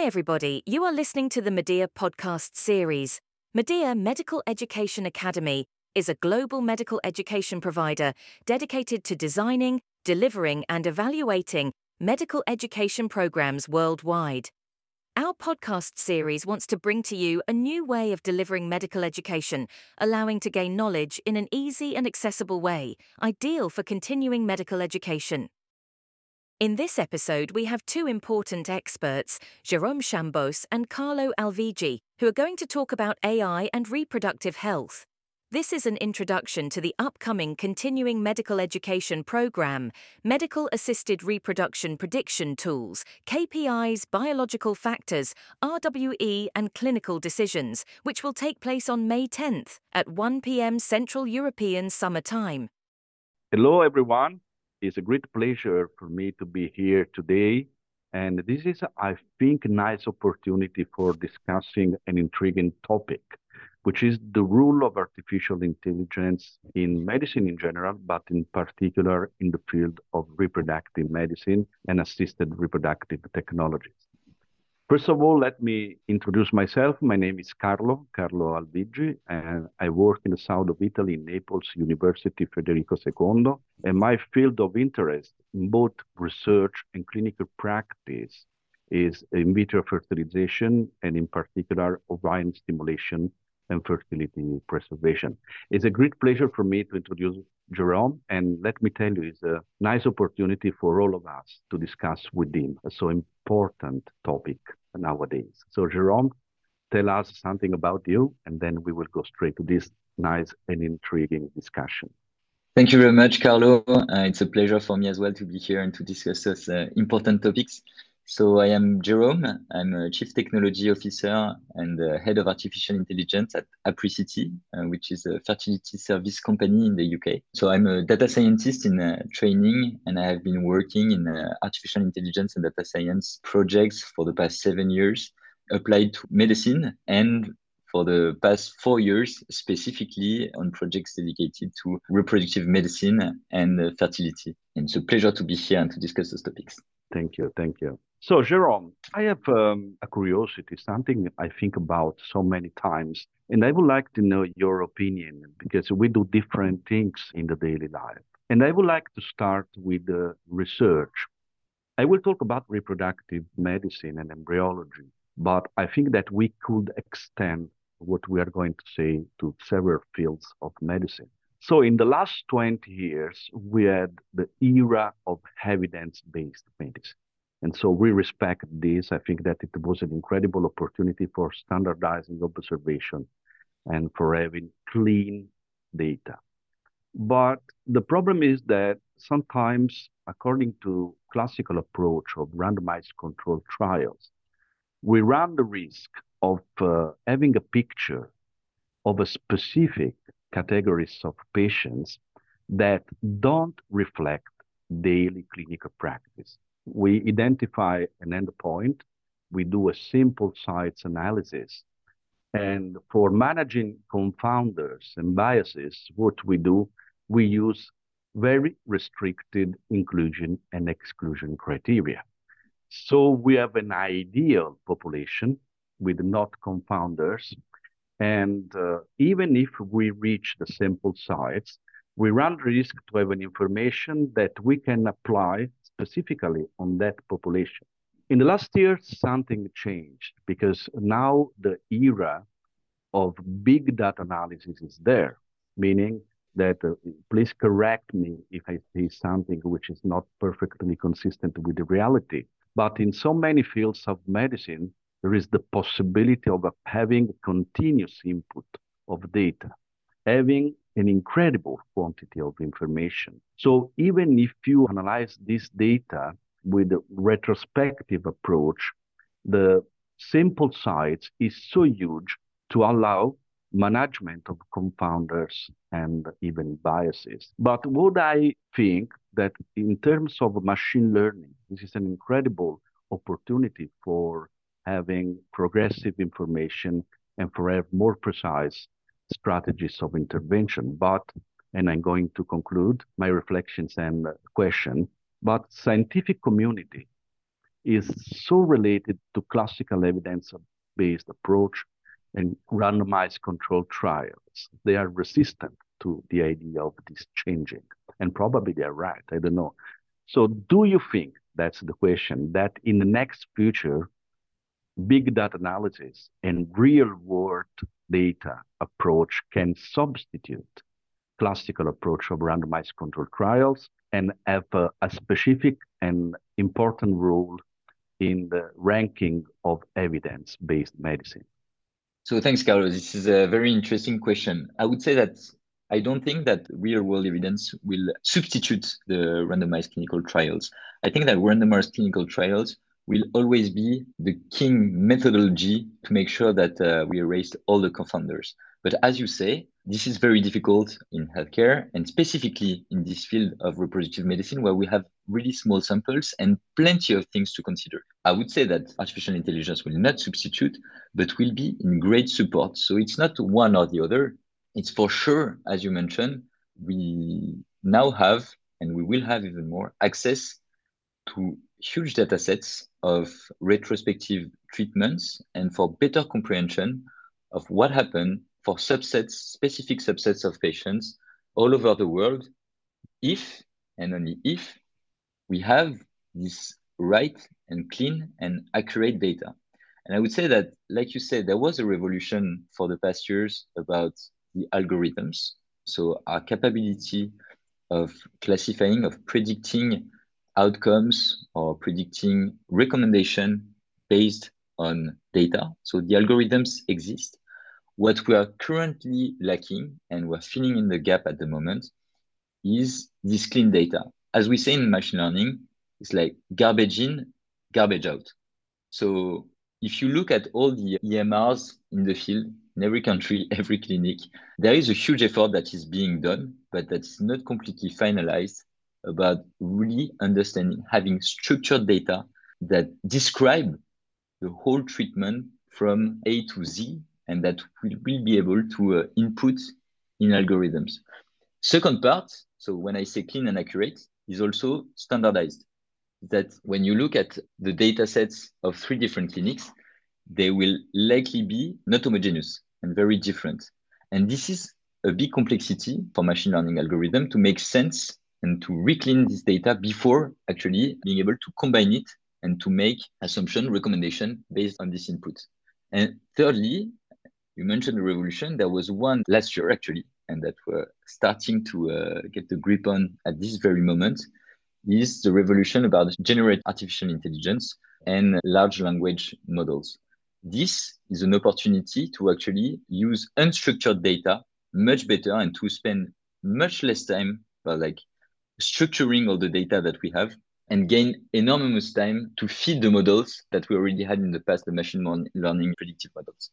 Hi everybody, you are listening to the Medea podcast series. Medea Medical Education Academy is a global medical education provider dedicated to designing, delivering and evaluating medical education programs worldwide. Our podcast series wants to bring to you a new way of delivering medical education, allowing to gain knowledge in an easy and accessible way, ideal for continuing medical education. In this episode, we have two important experts, Jérôme Chambos and Carlo Alvigi, who are going to talk about AI and reproductive health. This is an introduction to the upcoming continuing medical education program, Medical Assisted Reproduction Prediction Tools, KPIs, Biological Factors, RWE and Clinical Decisions, which will take place on May 10th at 1 p.m. Central European Summer Time. Hello, everyone. It's a great pleasure for me to be here today. And this is, I think, a nice opportunity for discussing an intriguing topic, which is the role of artificial intelligence in medicine in general, but in particular in the field of reproductive medicine and assisted reproductive technologies. First of all, let me introduce myself. My name is Carlo Alvigi, and I work in the south of Italy, in Naples University Federico II. And my field of interest in both research and clinical practice is in vitro fertilization, and in particular, ovarian stimulation and fertility preservation. It's a great pleasure for me to introduce Jérôme, and let me tell you, it's a nice opportunity for all of us to discuss with him a so important topic nowadays. So Jérôme, tell us something about you, and then we will go straight to this nice and intriguing discussion. Thank you very much, Carlo. It's a pleasure for me as well to be here and to discuss those important topics. So I am Jérôme. I'm a Chief Technology Officer and Head of Artificial Intelligence at Apricity, which is a fertility service company in the UK. So I'm a data scientist in training, and I have been working in artificial intelligence and data science projects for the past 7 years, applied to medicine, and for the past 4 years, specifically on projects dedicated to reproductive medicine and fertility. And it's a pleasure to be here and to discuss those topics. Thank you. So, Jérôme, I have a curiosity, something I think about so many times, and I would like to know your opinion, because we do different things in the daily life. And I would like to start with the research. I will talk about reproductive medicine and embryology, but I think that we could extend what we are going to say to several fields of medicine. So in the last 20 years, we had the era of evidence-based medicine. And so we respect this. I think that it was an incredible opportunity for standardizing observation and for having clean data. But the problem is that sometimes, according to classical approach of randomized controlled trials, we run the risk of having a picture of a specific categories of patients that don't reflect daily clinical practice. We identify an endpoint, we do a simple sites analysis, and for managing confounders and biases, what we do, we use very restricted inclusion and exclusion criteria. So we have an ideal population with not confounders, and even if we reach the sample size, we run the risk to have an information that we can apply specifically on that population. In the last year, something changed, because now the era of big data analysis is there, meaning that, please correct me if I say something which is not perfectly consistent with the reality, but in so many fields of medicine, there is the possibility of having continuous input of data, having an incredible quantity of information. So even if you analyze this data with a retrospective approach, the sample size is so huge to allow management of confounders and even biases. But what I think that in terms of machine learning, this is an incredible opportunity for having progressive information and for have more precise strategies of intervention. But, and I'm going to conclude my reflections and question, but scientific community is so related to classical evidence-based approach and randomized controlled trials. They are resistant to the idea of this changing. And probably they're right. I don't know. So do you think, that's the question, that in the next future, big data analysis and real world data approach can substitute classical approach of randomized controlled trials and have a specific and important role in the ranking of evidence-based medicine? So thanks, Carlos. This is a very interesting question. I would say that I don't think that real world evidence will substitute the randomized clinical trials. I think that randomized clinical trials will always be the king methodology to make sure that we erase all the confounders. But as you say, this is very difficult in healthcare and specifically in this field of reproductive medicine where we have really small samples and plenty of things to consider. I would say that artificial intelligence will not substitute, but will be in great support. So it's not one or the other. It's for sure, as you mentioned, we now have, and we will have even more, access to huge data sets of retrospective treatments and for better comprehension of what happened for subsets, specific subsets of patients all over the world, if and only if we have this right and clean and accurate data. And I would say that, like you said, there was a revolution for the past years about the algorithms. So our capability of classifying, of predicting outcomes or predicting recommendation based on data. So the algorithms exist. What we are currently lacking, and we're filling in the gap at the moment, is this clean data. As we say in machine learning, it's like garbage in, garbage out. So if you look at all the EMRs in the field, in every country, every clinic, there is a huge effort that is being done, but that's not completely finalized about really understanding, having structured data that describe the whole treatment from A to Z, and that will be able to input in algorithms. Second part, so when I say clean and accurate, is also standardized. That when you look at the data sets of 3 different clinics, they will likely be not homogeneous and very different. And this is a big complexity for machine learning algorithm to make sense and to reclean this data before actually being able to combine it and to make assumption recommendation based on this input. And thirdly, you mentioned the revolution. There was one last year actually, and that we're starting to get the grip on at this very moment, is the revolution about generate artificial intelligence and large language models. This is an opportunity to actually use unstructured data much better and to spend much less time like structuring all the data that we have and gain enormous time to feed the models that we already had in the past, the machine learning predictive models.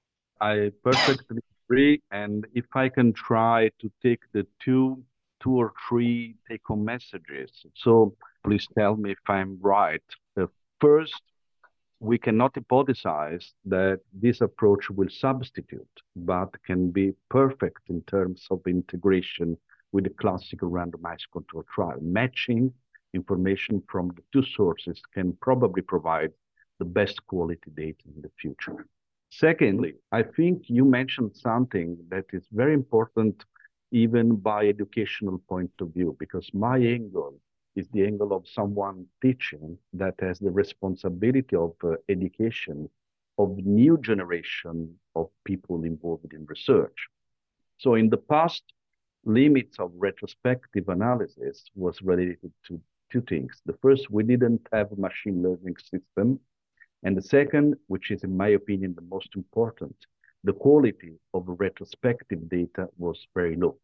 I perfectly agree. And if I can try to take the two or three take-home messages. So please tell me if I'm right. First, we cannot hypothesize that this approach will substitute, but can be perfect in terms of integration with the classical randomized control trial. Matching information from the two sources can probably provide the best quality data in the future. Secondly, I think you mentioned something that is very important even by educational point of view, because my angle is the angle of someone teaching that has the responsibility of education of new generation of people involved in research. So in the past, limits of retrospective analysis was related to two things. The first, we didn't have a machine learning system. And the second, which is in my opinion the most important, the quality of retrospective data was very low.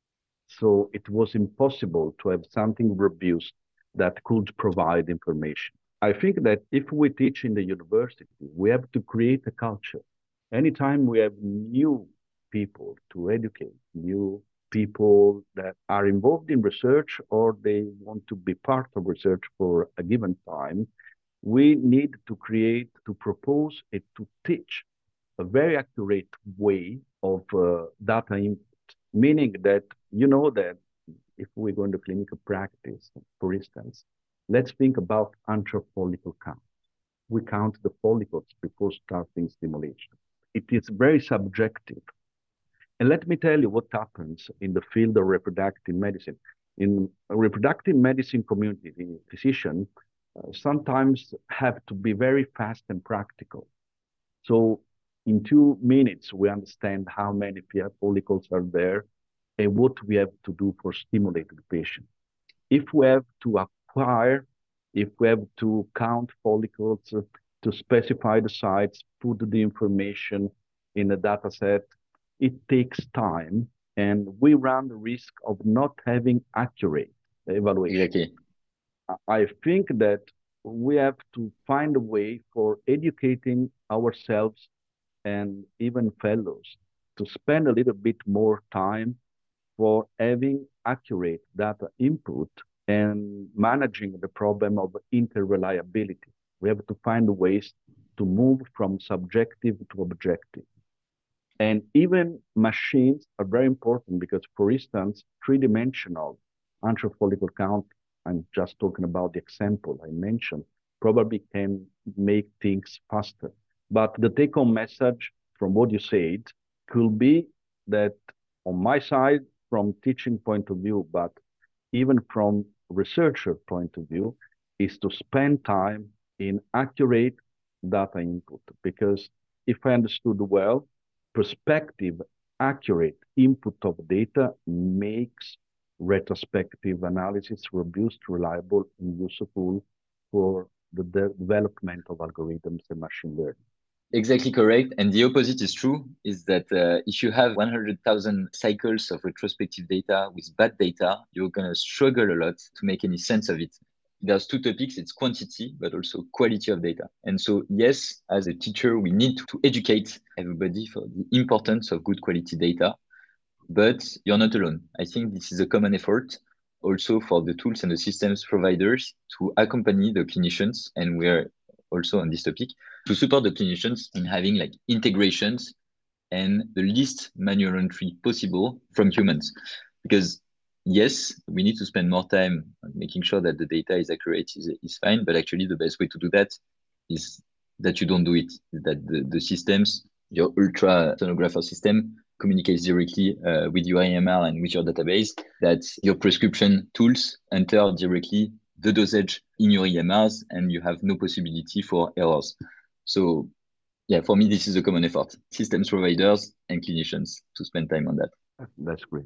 So it was impossible to have something robust that could provide information. I think that if we teach in the university, we have to create a culture. Anytime we have new people to educate, new people that are involved in research or they want to be part of research for a given time, we need to create, to propose, and to teach a very accurate way of data input, meaning that you know that if we go into clinical practice, for instance, Let's think about antral follicle count. We count the follicles before starting stimulation. It is very subjective. And let me tell you what happens in the field of reproductive medicine. In a reproductive medicine community, the physician sometimes have to be very fast and practical. So in 2 minutes, we understand how many follicles are there and what we have to do for stimulating the patient. If we have to acquire, if we have to count follicles, to specify the sites, put the information in a data set, it takes time and we run the risk of not having accurate evaluation. Exactly. I think that we have to find a way for educating ourselves and even fellows to spend a little bit more time for having accurate data input and managing the problem of interreliability. We have to find ways to move from subjective to objective. And even machines are very important because, for instance, three-dimensional antral follicle count, I'm just talking about the example I mentioned, probably can make things faster. But the take-home message from what you said could be that on my side, from teaching point of view, but even from researcher point of view, is to spend time in accurate data input. Because if I understood well, prospective, accurate input of data makes retrospective analysis robust, reliable, and useful for the development of algorithms and machine learning. Exactly correct. And the opposite is true, is that if you have 100,000 cycles of retrospective data with bad data, you're going to struggle a lot to make any sense of it. There's two topics, it's quantity, but also quality of data. And so, yes, as a teacher, we need to educate everybody for the importance of good quality data, but you're not alone. I think this is a common effort also for the tools and the systems providers to accompany the clinicians. And we're also on this topic to support the clinicians in having like integrations and the least manual entry possible from humans. Because yes, we need to spend more time on making sure that the data is accurate is fine, but actually the best way to do that is that you don't do it, that the systems, your ultrasonographer system communicates directly with your AMR and with your database, that your prescription tools enter directly the dosage in your EMRs and you have no possibility for errors. So yeah, for me, this is a common effort, systems providers and clinicians to spend time on that. That's great.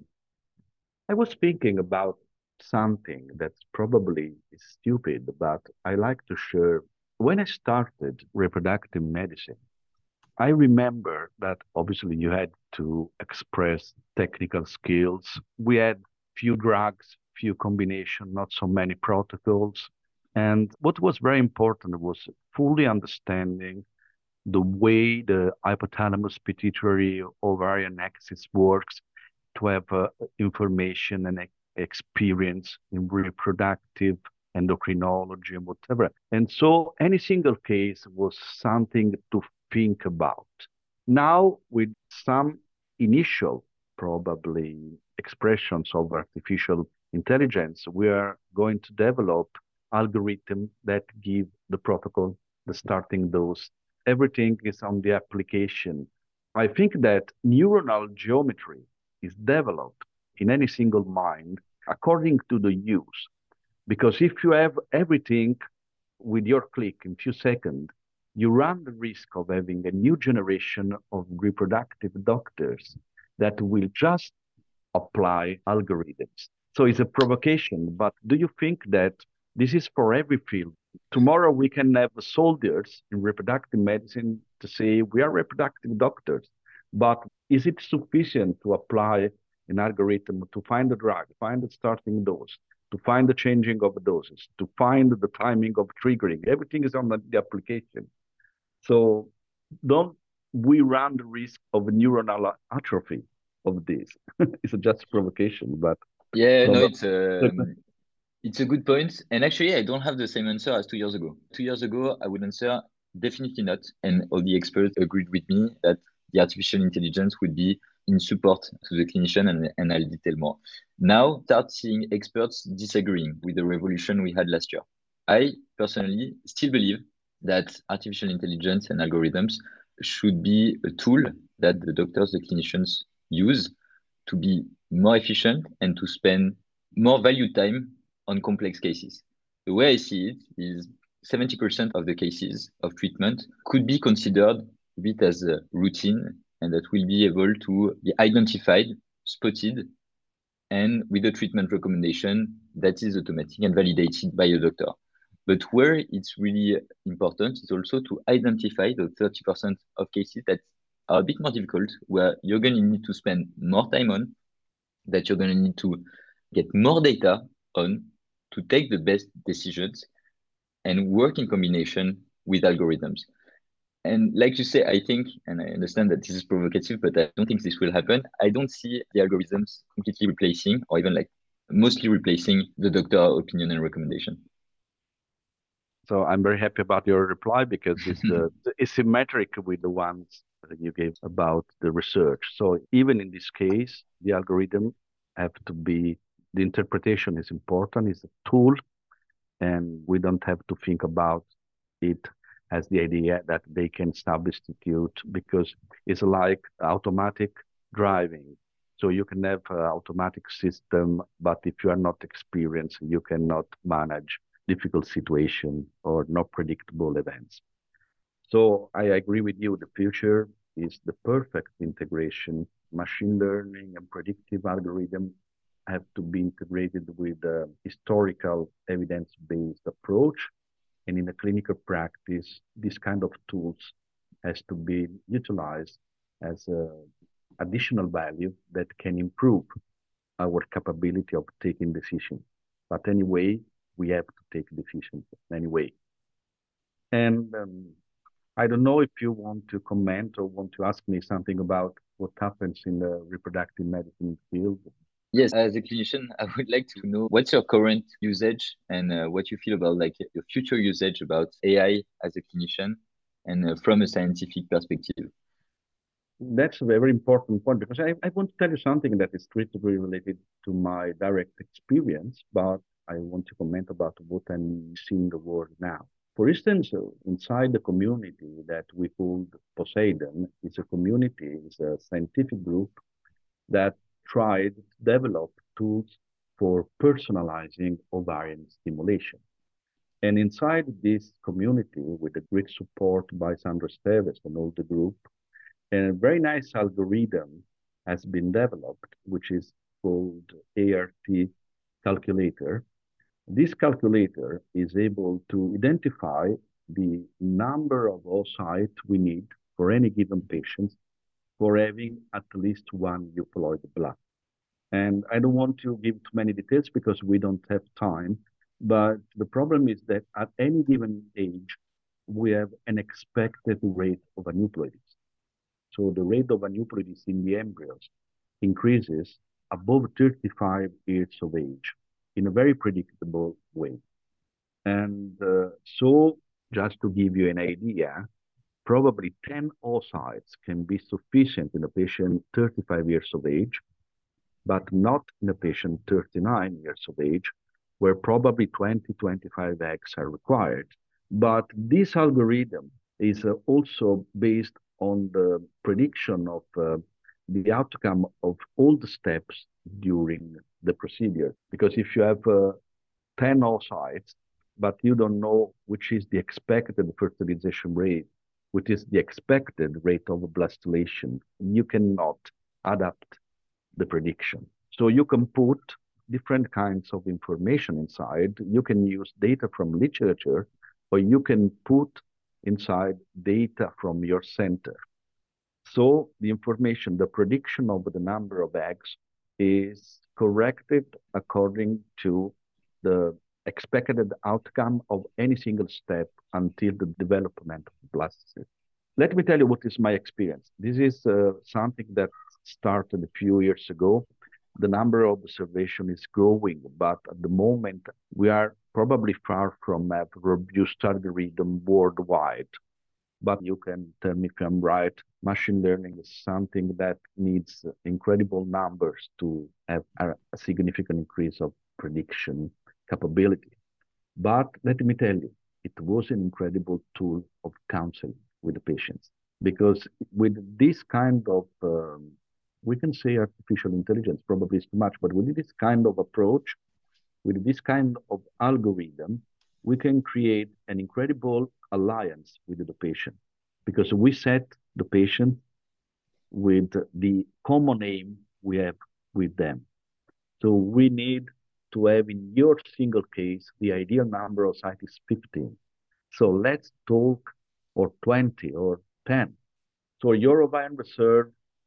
I was thinking about something that's probably stupid, but I like to share. When I started reproductive medicine, I remember that obviously you had to express technical skills. We had few drugs, few combination, not so many protocols. And what was very important was fully understanding the way the hypothalamus pituitary ovarian axis works to have information and experience in reproductive endocrinology and whatever. And so any single case was something to think about. Now, with some initial, probably, expressions of artificial intelligence, we are going to develop algorithms that give the protocol, the starting dose. Everything is on the application. I think that neuronal geometry is developed in any single mind according to the use. Because if you have everything with your click in few seconds, you run the risk of having a new generation of reproductive doctors that will just apply algorithms. So it's a provocation, but do you think that this is for every field? Tomorrow we can have soldiers in reproductive medicine to say we are reproductive doctors, but is it sufficient to apply an algorithm to find the drug, find the starting dose, to find the changing of doses, to find the timing of triggering? Everything is on the application. So don't we run the risk of neuronal atrophy of this? It's just provocation, but yeah, no, probably. it's a good point. And actually, I don't have the same answer as 2 years ago. 2 years ago, I would answer definitely not. And all the experts agreed with me that the artificial intelligence would be in support to the clinician, and I'll detail more. Now, start seeing experts disagreeing with the revolution we had last year. I personally still believe that artificial intelligence and algorithms should be a tool that the doctors, the clinicians use to be more efficient and to spend more value time on complex cases. The way I see it is 70% of the cases of treatment could be considered a bit as a routine and that will be able to be identified, spotted, and with a treatment recommendation that is automatic and validated by a doctor. But where it's really important is also to identify the 30% of cases that are a bit more difficult, where you're going to need to spend more time on, that you're going to need to get more data on to take the best decisions and work in combination with algorithms. And like you say, I think, and I understand that this is provocative, but I don't think this will happen. I don't see the algorithms completely replacing or even like mostly replacing the doctor opinion and recommendation. So I'm very happy about your reply because it's symmetric with the ones that you gave about the research. So even in this case, the algorithm have to be, the interpretation is important, it's a tool, and we don't have to think about it as the idea that they can substitute, because it's like automatic driving. So you can have an automatic system, but if you are not experienced, you cannot manage difficult situation or not predictable events. So I agree with you. The future is the perfect integration. Machine learning and predictive algorithm have to be integrated with a historical evidence-based approach. And in the clinical practice, this kind of tools has to be utilized as additional value that can improve our capability of taking decisions. But anyway, we have to take decisions anyway. And I don't know if you want to comment or want to ask me something about what happens in the reproductive medicine field. Yes, as a clinician, I would like to know what's your current usage and what you feel about like your future usage about AI as a clinician and from a scientific perspective. That's a very important point because I want to tell you something that is strictly related to my direct experience, but I want to comment about what I'm seeing the world now. For instance, inside the community that we call Poseidon, it's a community, it's a scientific group that tried to develop tools for personalizing ovarian stimulation. And inside this community, with the great support by Sandra Steves and all the group, a very nice algorithm has been developed, which is called ART calculator. This calculator is able to identify the number of oocytes we need for any given patient for having at least one euploid blood. And I don't want to give too many details because we don't have time, but the problem is that at any given age, we have an expected rate of aneuploidies. So the rate of aneuploidies in the embryos increases above 35 years of age in a very predictable way. And so just to give you an idea, probably 10 oocytes can be sufficient in a patient 35 years of age, but not in a patient 39 years of age, where probably 20, 25 eggs are required. But this algorithm is also based on the prediction of the outcome of all the steps during the procedure. Because if you have 10 oocytes, but you don't know which is the expected fertilization rate, which is the expected rate of blastulation, you cannot adapt the prediction. So you can put different kinds of information inside. You can use data from literature, or you can put inside data from your center. So the information, the prediction of the number of eggs is corrected according to the expected outcome of any single step until the development of blastocyst. Let me tell you what is my experience. This is something that started a few years ago. The number of observation is growing, but at the moment we are probably far from a robust algorithm worldwide. But you can tell me if I'm right. Machine learning is something that needs incredible numbers to have a significant increase of prediction capability. But let me tell you, it was an incredible tool of counseling with the patients because with this kind of, we can say artificial intelligence, probably is too much, but with this kind of approach, with this kind of algorithm, we can create an incredible alliance with the patient because we set the patient with the common aim we have with them. So we need to have in your single case, the ideal number of sites is 15. So let's talk or 20 or 10. So your ovarian reserve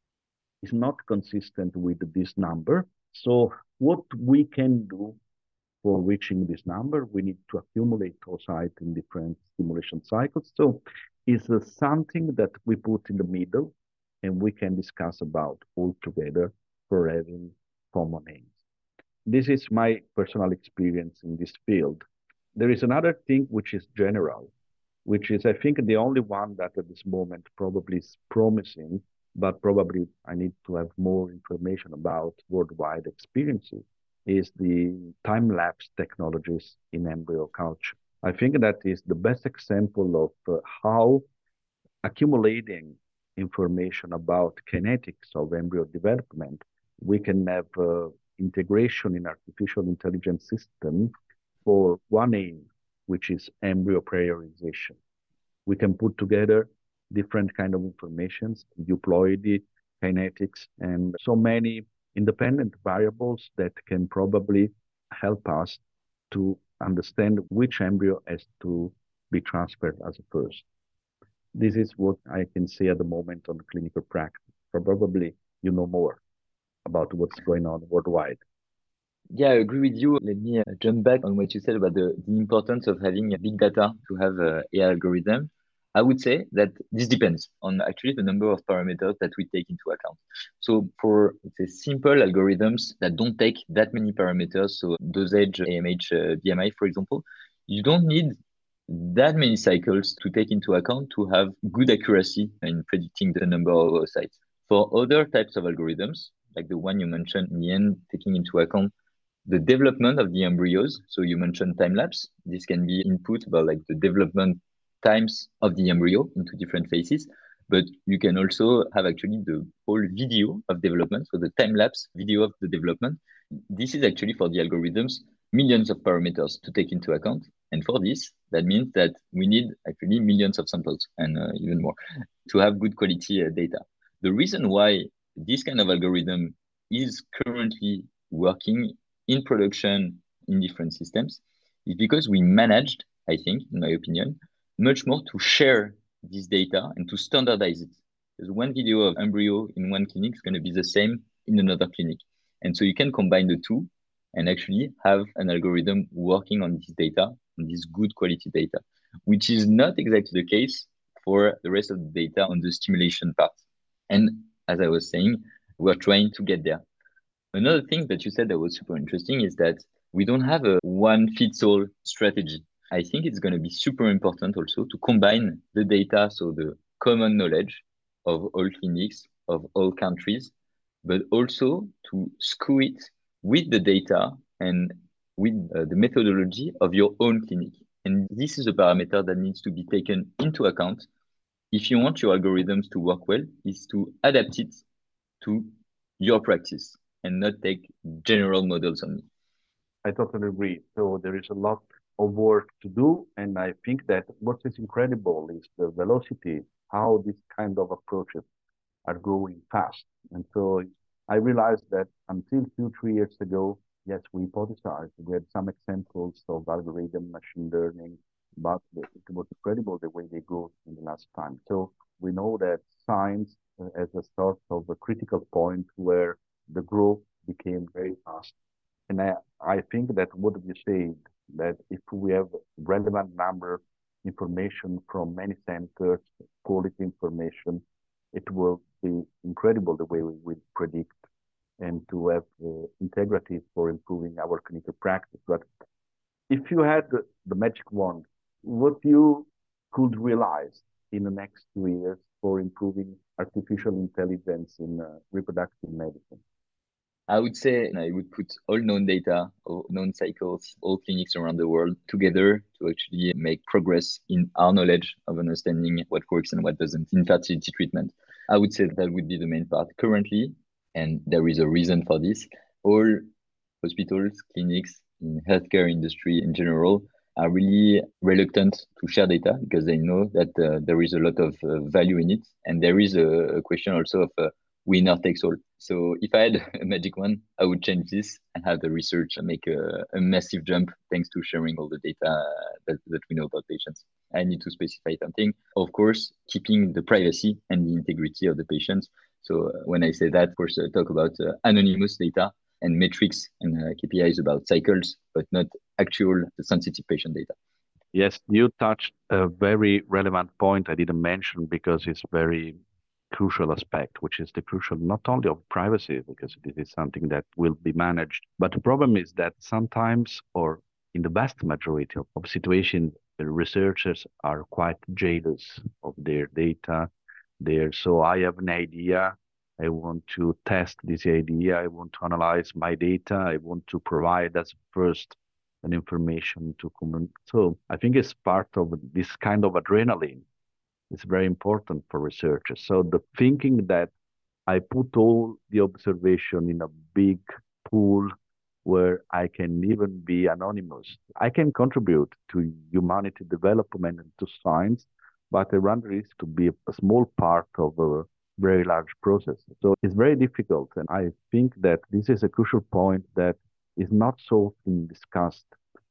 is not consistent with this number. So what we can do for reaching this number, we need to accumulate oocytes in different stimulation cycles. So it's something that we put in the middle and we can discuss about all together for having common aims. This is my personal experience in this field. There is another thing which is general, which is, I think, the only one that at this moment probably is promising, but probably I need to have more information about worldwide experiences, is the time-lapse technologies in embryo culture. I think that is the best example of how accumulating information about kinetics of embryo development, we can have integration in artificial intelligence system for one aim, which is embryo prioritization. We can put together different kind of informations, diploidy, kinetics, and so many independent variables that can probably help us to understand which embryo has to be transferred as a first. This is what I can say at the moment on clinical practice. Probably you know more about what's going on worldwide. Yeah, I agree with you. Let me jump back on what you said about the importance of having big data to have AI algorithm. I would say that this depends on actually the number of parameters that we take into account. So for let's say simple algorithms that don't take that many parameters, so dosage, AMH, BMI, for example, you don't need that many cycles to take into account to have good accuracy in predicting the number of sites. For other types of algorithms, like the one you mentioned in the end, taking into account the development of the embryos. So you mentioned time lapse. This can be input about like the development times of the embryo into different phases. But you can also have actually the whole video of development. So the time lapse video of the development. This is actually for the algorithms, millions of parameters to take into account. And for this, that means that we need actually millions of samples and even more to have good quality data. The reason why this kind of algorithm is currently working in production in different systems is because we managed, I think, in my opinion, much more to share this data and to standardize it. Because one video of embryo in one clinic is going to be the same in another clinic. And so you can combine the two and actually have an algorithm working on this data, on this good quality data, which is not exactly the case for the rest of the data on the stimulation part. And as I was saying, we're trying to get there. Another thing that you said that was super interesting is that we don't have a one fits all strategy. I think it's going to be super important also to combine the data, so the common knowledge of all clinics, of all countries, but also to screw it with the data and with the methodology of your own clinic. And this is a parameter that needs to be taken into account if you want your algorithms to work well, is to adapt it to your practice and not take general models only. I totally agree. So there is a lot of work to do, and I think that what is incredible is the velocity, how these kind of approaches are growing fast. And so I realized that until 2, 3 years ago, yes, we hypothesized. We had some examples of algorithm machine learning, but it was incredible the way they grew in the last time. So we know that science as a sort of a critical point where the growth became very fast. And I think that what you say, that if we have relevant number information from many centers, quality information, it will be incredible the way we will predict and to have integrity for improving our clinical practice. But if you had the magic wand, what you could realize in the next 2 years for improving artificial intelligence in reproductive medicine? I would say I would put all known data, all known cycles, all clinics around the world together to actually make progress in our knowledge of understanding what works and what doesn't in fertility treatment. I would say that would be the main part currently, and there is a reason for this. All hospitals, clinics, in healthcare industry in general are really reluctant to share data because they know that there is a lot of value in it, and there is a question also of winner takes all. So if I had a magic one, I would change this and have the research make a massive jump thanks to sharing all the data that we know about patients. I need to specify something. Of course, keeping the privacy and the integrity of the patients. So when I say that, of course, I talk about anonymous data and metrics and KPIs about cycles, but not actual sensitive patient data. Yes, you touched a very relevant point I didn't mention because it's very crucial aspect, which is the crucial not only of privacy, because this is something that will be managed, but the problem is that sometimes, or in the vast majority of situations, the researchers are quite jealous of their data. So I have an idea. I want to test this idea. I want to analyze my data. I want to provide as first an information to comment. So I think it's part of this kind of adrenaline. It's very important for researchers. So the thinking that I put all the observation in a big pool where I can even be anonymous. I can contribute to humanity development and to science, but I run the risk to be a small part of a very large process. So it's very difficult. And I think that this is a crucial point that is not so often discussed.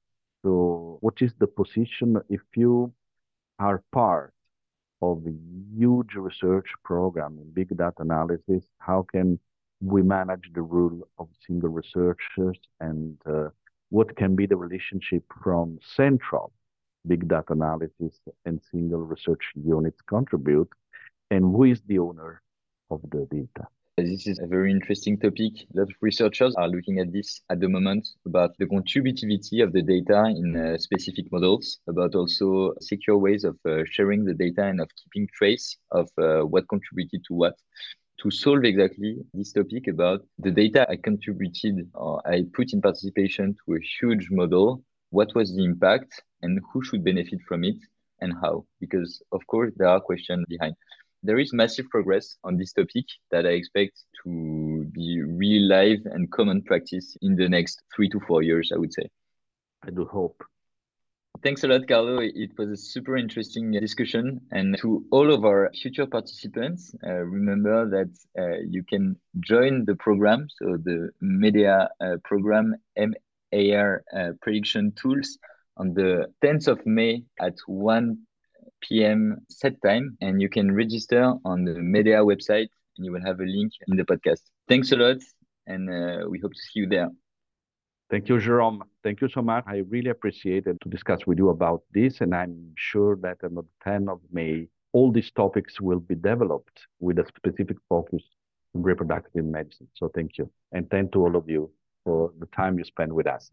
So what is the position if you are part of a huge research program in big data analysis? How can we manage the rule of single researchers, and what can be the relationship from central big data analysis and single research units contribute, and who is the owner of the data? This is a very interesting topic. A lot of researchers are looking at this at the moment about the contributivity of the data in specific models, about also secure ways of sharing the data and of keeping trace of what contributed to what. To solve exactly this topic about the data I contributed or I put in participation to a huge model, what was the impact and who should benefit from it and how? Because of course there are questions behind. There is massive progress on this topic that I expect to be real live and common practice in the next 3 to 4 years, I would say. I do hope. Thanks a lot, Carlo. It was a super interesting discussion. And to all of our future participants, remember that you can join the program. So the Medea program, MAR Prediction Tools, on the 10th of May at 1 p.m. set time, and you can register on the Medea website, and you will have a link in the podcast. Thanks a lot, and we hope to see you there. Thank you, Jerome. Thank you so much. I really appreciate it to discuss with you about this, and I'm sure that on the 10th of May, all these topics will be developed with a specific focus on reproductive medicine. So thank you. And thank to all of you for the time you spend with us.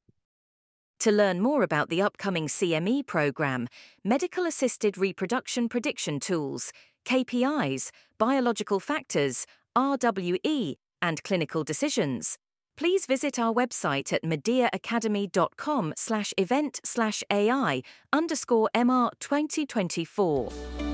To learn more about the upcoming CME program, medical assisted reproduction prediction tools, KPIs, biological factors, RWE, and clinical decisions, please visit our website at medeaacademy.com/event/AI_MR 2024.